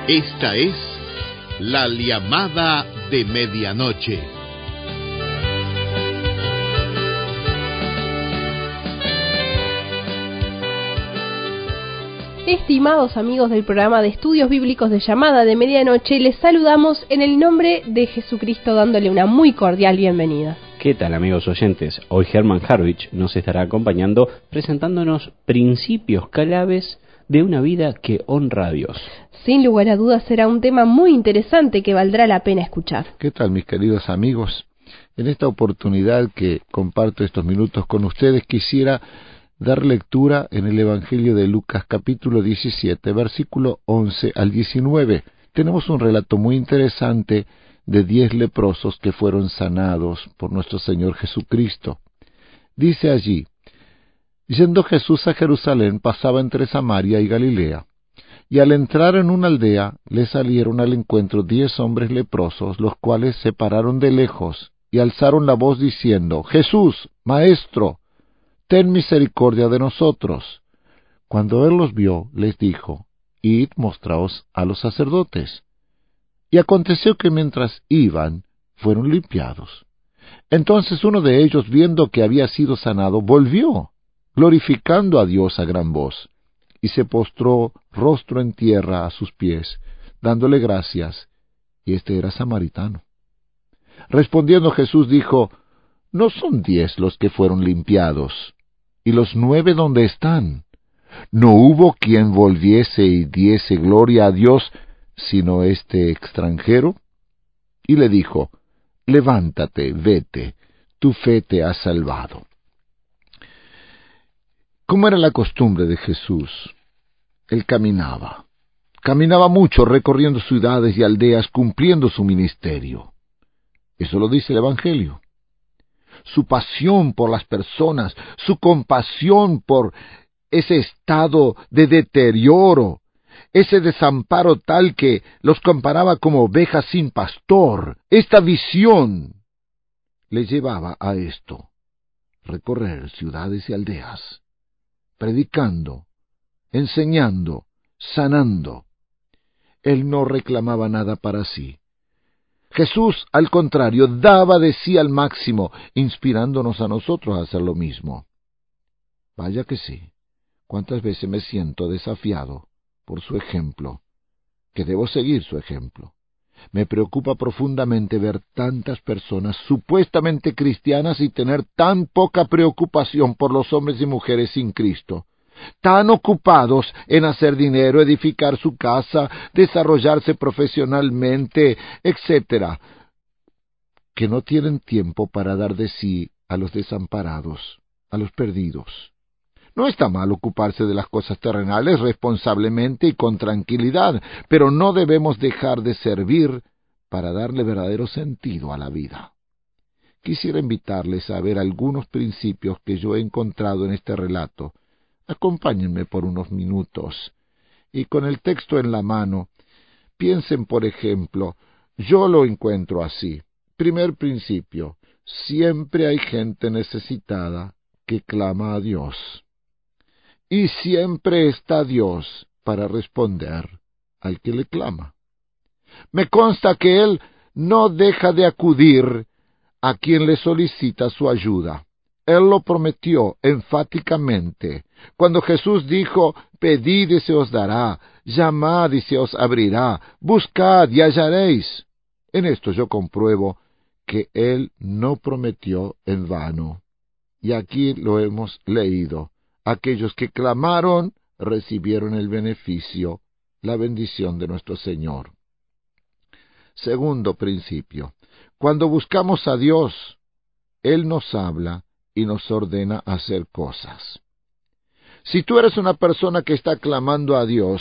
Esta es la llamada de medianoche. Estimados amigos del programa de estudios bíblicos de Llamada de Medianoche, les saludamos en el nombre de Jesucristo dándole una muy cordial bienvenida. ¿Qué tal, amigos oyentes? Hoy Germán Harvich nos estará acompañando presentándonos principios claves de una vida que honra a Dios. Sin lugar a dudas será un tema muy interesante que valdrá la pena escuchar. ¿Qué tal, mis queridos amigos? En esta oportunidad que comparto estos minutos con ustedes, quisiera dar lectura en el Evangelio de Lucas, capítulo 17, versículo 11 al 19. Tenemos un relato muy interesante de 10 leprosos que fueron sanados por nuestro Señor Jesucristo. Dice allí: yendo Jesús a Jerusalén, pasaba entre Samaria y Galilea, y al entrar en una aldea, le salieron al encuentro 10 hombres leprosos, los cuales se pararon de lejos, y alzaron la voz diciendo: Jesús, Maestro, ten misericordia de nosotros. Cuando él los vio, les dijo: id, mostraos a los sacerdotes. Y aconteció que mientras iban, fueron limpiados. Entonces uno de ellos, viendo que había sido sanado, volvió, glorificando a Dios a gran voz, y se postró rostro en tierra a sus pies, dándole gracias, y este era samaritano. Respondiendo Jesús dijo: ¿no son 10 los que fueron limpiados? ¿Y los 9 dónde están? ¿No hubo quien volviese y diese gloria a Dios, sino este extranjero? Y le dijo: levántate, vete, tu fe te ha salvado. ¿Cómo era la costumbre de Jesús? Él caminaba mucho, recorriendo ciudades y aldeas, cumpliendo su ministerio. Eso lo dice el Evangelio. Su pasión por las personas, su compasión por ese estado de deterioro, ese desamparo tal que los comparaba como ovejas sin pastor. Esta visión le llevaba a esto: recorrer ciudades y aldeas, predicando, enseñando, sanando. Él no reclamaba nada para sí. Jesús, al contrario, daba de sí al máximo, inspirándonos a nosotros a hacer lo mismo. Vaya que sí, cuántas veces me siento desafiado por su ejemplo, que debo seguir su ejemplo. Me preocupa profundamente ver tantas personas supuestamente cristianas y tener tan poca preocupación por los hombres y mujeres sin Cristo, tan ocupados en hacer dinero, edificar su casa, desarrollarse profesionalmente, etc., que no tienen tiempo para dar de sí a los desamparados, a los perdidos. No está mal ocuparse de las cosas terrenales responsablemente y con tranquilidad, pero no debemos dejar de servir para darle verdadero sentido a la vida. Quisiera invitarles a ver algunos principios que yo he encontrado en este relato. Acompáñenme por unos minutos, y con el texto en la mano, piensen, por ejemplo, yo lo encuentro así. Primer principio: siempre hay gente necesitada que clama a Dios. Y siempre está Dios para responder al que le clama. Me consta que Él no deja de acudir a quien le solicita su ayuda. Él lo prometió enfáticamente. Cuando Jesús dijo: pedid y se os dará, llamad y se os abrirá, buscad y hallaréis. En esto yo compruebo que Él no prometió en vano. Y aquí lo hemos leído. Aquellos que clamaron recibieron el beneficio, la bendición de nuestro Señor. Segundo principio: cuando buscamos a Dios, Él nos habla y nos ordena hacer cosas. Si tú eres una persona que está clamando a Dios,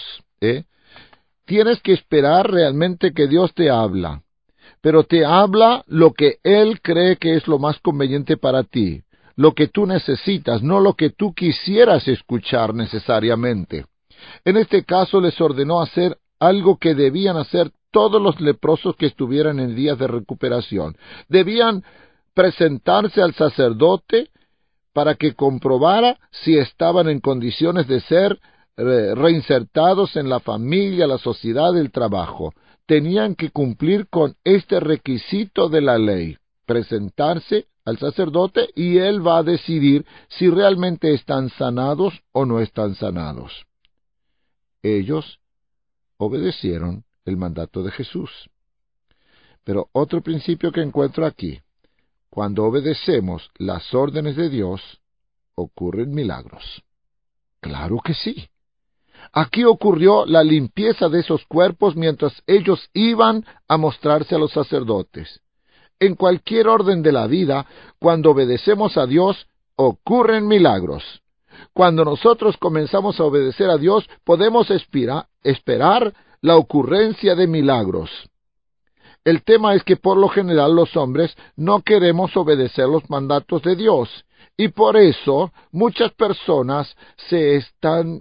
tienes que esperar realmente que Dios te habla, pero te habla lo que Él cree que es lo más conveniente para ti, lo que tú necesitas, no lo que tú quisieras escuchar necesariamente. En este caso les ordenó hacer algo que debían hacer todos los leprosos que estuvieran en días de recuperación. Debían presentarse al sacerdote para que comprobara si estaban en condiciones de ser reinsertados en la familia, la sociedad, el trabajo. Tenían que cumplir con este requisito de la ley, presentarse al sacerdote y él va a decidir si realmente están sanados o no están sanados. Ellos obedecieron el mandato de Jesús. Pero otro principio que encuentro aquí: cuando obedecemos las órdenes de Dios, ocurren milagros. Claro que sí. Aquí ocurrió la limpieza de esos cuerpos mientras ellos iban a mostrarse a los sacerdotes. En cualquier orden de la vida, cuando obedecemos a Dios, ocurren milagros. Cuando nosotros comenzamos a obedecer a Dios, podemos esperar la ocurrencia de milagros. El tema es que por lo general los hombres no queremos obedecer los mandatos de Dios, y por eso muchas personas se están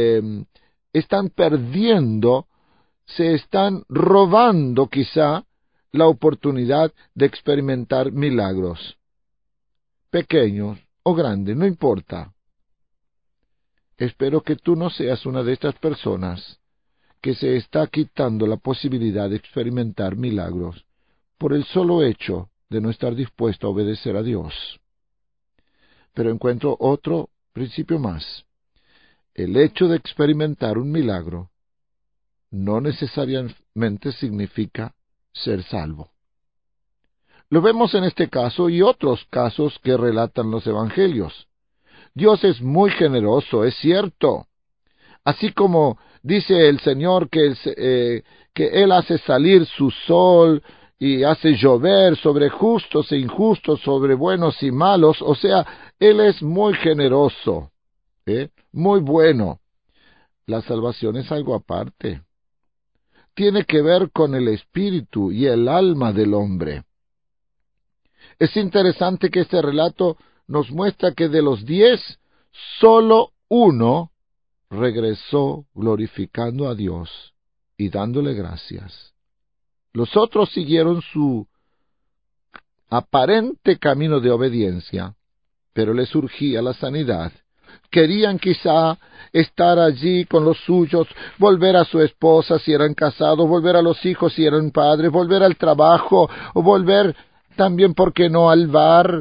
perdiendo, se están robando quizá la oportunidad de experimentar milagros. Pequeños o grandes, no importa. Espero que tú no seas una de estas personas que se está quitando la posibilidad de experimentar milagros por el solo hecho de no estar dispuesto a obedecer a Dios. Pero encuentro otro principio más. El hecho de experimentar un milagro no necesariamente significa ser salvo. Lo vemos en este caso y otros casos que relatan los evangelios. Dios es muy generoso, es cierto. Así como dice el Señor que Él hace salir su sol y hace llover sobre justos e injustos, sobre buenos y malos, o sea, Él es muy generoso, muy bueno. La salvación es algo aparte. Tiene que ver con el espíritu y el alma del hombre. Es interesante que este relato nos muestra que de los 10, solo uno regresó glorificando a Dios y dándole gracias. Los otros siguieron su aparente camino de obediencia, pero les surgía la sanidad. Querían quizá estar allí con los suyos, volver a su esposa si eran casados, volver a los hijos si eran padres, volver al trabajo, o volver también, ¿por qué no?, al bar,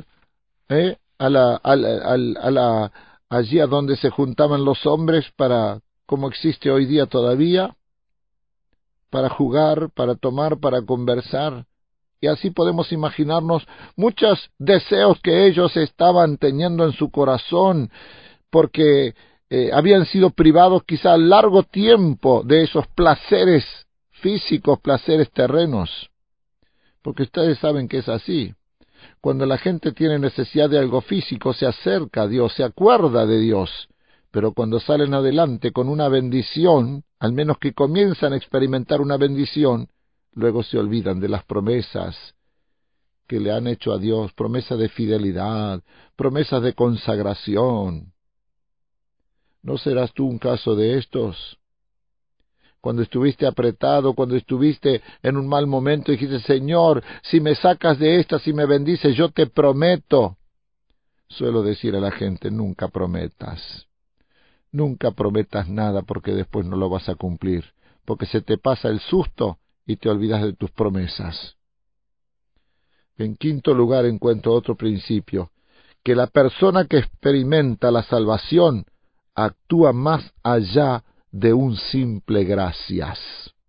allí a donde se juntaban los hombres para, como existe hoy día todavía, para jugar, para tomar, para conversar. Y así podemos imaginarnos muchos deseos que ellos estaban teniendo en su corazón, porque habían sido privados quizá largo tiempo de esos placeres físicos, placeres terrenos. Porque ustedes saben que es así. Cuando la gente tiene necesidad de algo físico, se acerca a Dios, se acuerda de Dios. Pero cuando salen adelante con una bendición, al menos que comienzan a experimentar una bendición, luego se olvidan de las promesas que le han hecho a Dios, promesas de fidelidad, promesas de consagración. ¿No serás tú un caso de estos? Cuando estuviste apretado, cuando estuviste en un mal momento, dijiste: Señor, si me sacas de esta, si me bendices, yo te prometo. Suelo decir a la gente: nunca prometas. Nunca prometas nada, porque después no lo vas a cumplir, porque se te pasa el susto y te olvidas de tus promesas. En quinto lugar, encuentro otro principio: que la persona que experimenta la salvación actúa más allá de un simple gracias.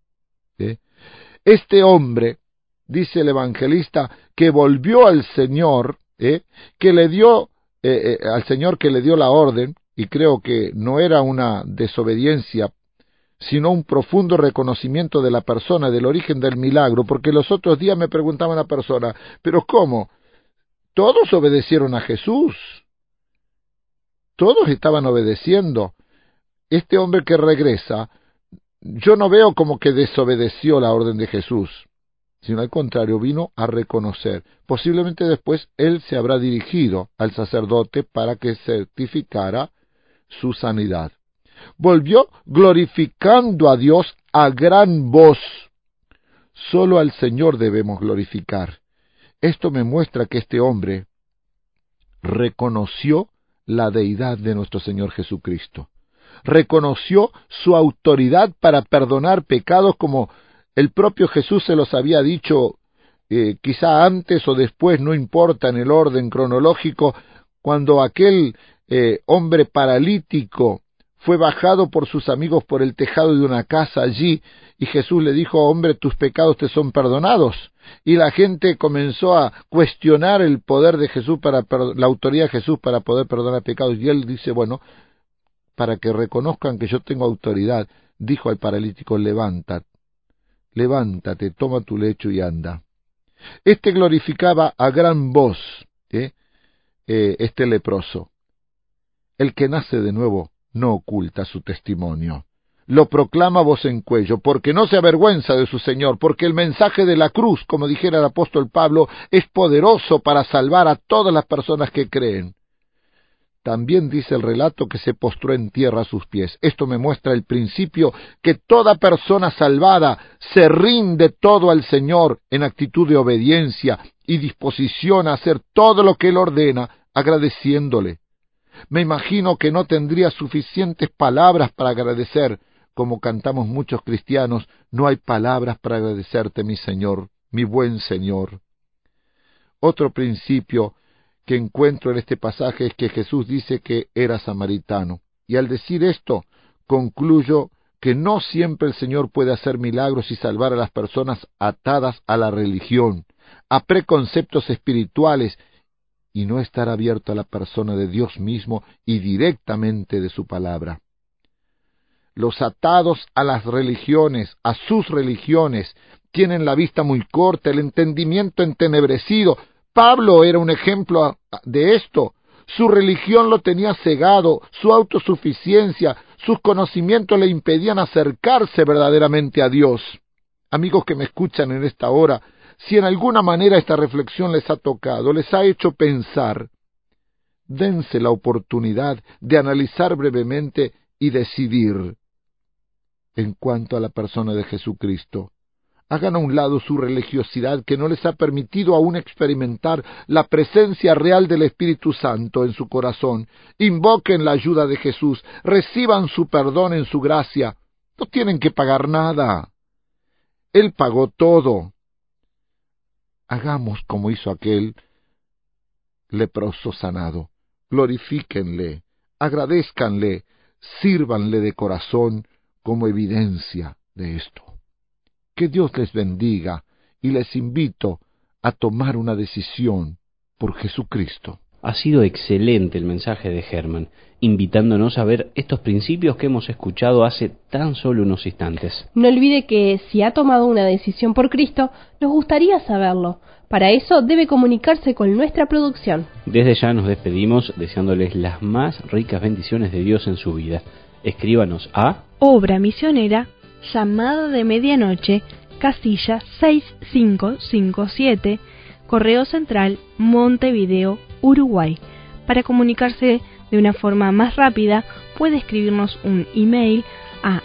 Este hombre, dice el evangelista, que volvió al Señor, que le dio al Señor, que le dio la orden, y creo que no era una desobediencia, sino un profundo reconocimiento de la persona, del origen del milagro, porque los otros días me preguntaba una persona: ¿pero cómo? Todos obedecieron a Jesús. Todos estaban obedeciendo. Este hombre que regresa, yo no veo como que desobedeció la orden de Jesús, sino al contrario, vino a reconocer. Posiblemente después él se habrá dirigido al sacerdote para que certificara su sanidad. Volvió glorificando a Dios a gran voz. Solo al Señor debemos glorificar. Esto me muestra que este hombre reconoció la deidad de nuestro Señor Jesucristo. reconoció su autoridad para perdonar pecados como el propio Jesús se los había dicho, quizá antes o después, no importa en el orden cronológico, cuando aquel hombre paralítico fue bajado por sus amigos por el tejado de una casa allí, y Jesús le dijo: hombre, tus pecados te son perdonados. Y la gente comenzó a cuestionar el poder de Jesús, la autoridad de Jesús para poder perdonar pecados. Y él dice: bueno, para que reconozcan que yo tengo autoridad, dijo al paralítico: levántate, toma tu lecho y anda. Este glorificaba a gran voz, este leproso. El que nace de nuevo no oculta su testimonio. Lo proclama a voz en cuello, porque no se avergüenza de su Señor, porque el mensaje de la cruz, como dijera el apóstol Pablo, es poderoso para salvar a todas las personas que creen. También dice el relato que se postró en tierra a sus pies. Esto me muestra el principio que toda persona salvada se rinde todo al Señor en actitud de obediencia y disposición a hacer todo lo que Él ordena, agradeciéndole. Me imagino que no tendría suficientes palabras para agradecer, como cantamos muchos cristianos: no hay palabras para agradecerte, mi Señor, mi buen Señor. Otro principio que encuentro en este pasaje es que Jesús dice que era samaritano. Y al decir esto, concluyo que no siempre el Señor puede hacer milagros y salvar a las personas atadas a la religión, a preconceptos espirituales, y no estar abierto a la persona de Dios mismo y directamente de su palabra. Los atados a las religiones, a sus religiones, tienen la vista muy corta, el entendimiento entenebrecido. Pablo era un ejemplo de esto. Su religión lo tenía cegado, su autosuficiencia, sus conocimientos le impedían acercarse verdaderamente a Dios. Amigos que me escuchan en esta hora, si en alguna manera esta reflexión les ha tocado, les ha hecho pensar, dense la oportunidad de analizar brevemente y decidir. En cuanto a la persona de Jesucristo, hagan a un lado su religiosidad que no les ha permitido aún experimentar la presencia real del Espíritu Santo en su corazón. Invoquen la ayuda de Jesús, reciban su perdón en su gracia. No tienen que pagar nada. Él pagó todo. Hagamos como hizo aquel leproso sanado. Glorifíquenle, agradézcanle, sírvanle de corazón como evidencia de esto. Que Dios les bendiga y les invito a tomar una decisión por Jesucristo. Ha sido excelente el mensaje de Germán, invitándonos a ver estos principios que hemos escuchado hace tan solo unos instantes. No olvide que si ha tomado una decisión por Cristo, nos gustaría saberlo. Para eso debe comunicarse con nuestra producción. Desde ya nos despedimos deseándoles las más ricas bendiciones de Dios en su vida. Escríbanos a Obra Misionera, Llamada de Medianoche, casilla 6557, Correo Central, Montevideo, Uruguay. Para comunicarse de una forma más rápida, puede escribirnos un email a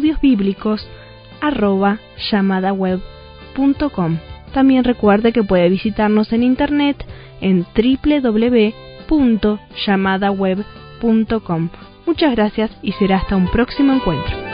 estudiosbiblicos@llamadaweb.com. También recuerde que puede visitarnos en internet en www.llamadaweb.com. Muchas gracias y será hasta un próximo encuentro.